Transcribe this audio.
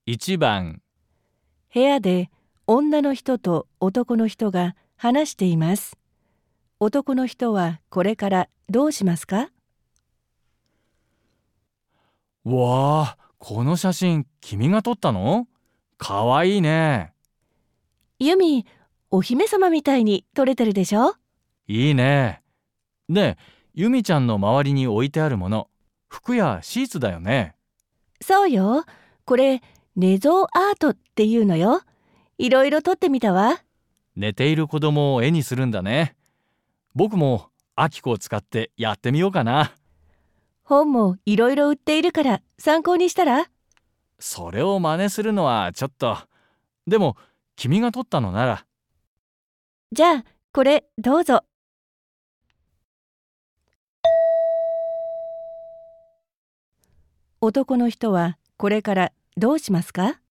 1番、 部屋で女の人と男の人が話しています。男の人はこれからどうしますか？ わあ、この写真君が撮ったの？かわいいね。 ユミ、お姫様みたいに撮れてるでしょ？ いいね。で、ユミちゃんの周りに置いてあるもの、服やシーツだよね。 そうよ。これ、寝相アートっていうのよ。いろいろ撮ってみたわ。 寝ている子供を絵にするんだね。僕もアキコを使ってやってみようかな。 本もいろいろ売っているから参考にしたら？ それを真似するのはちょっと。でも、君が撮ったのなら。 じゃあ、これどうぞ。男の人はこれからどうしますか？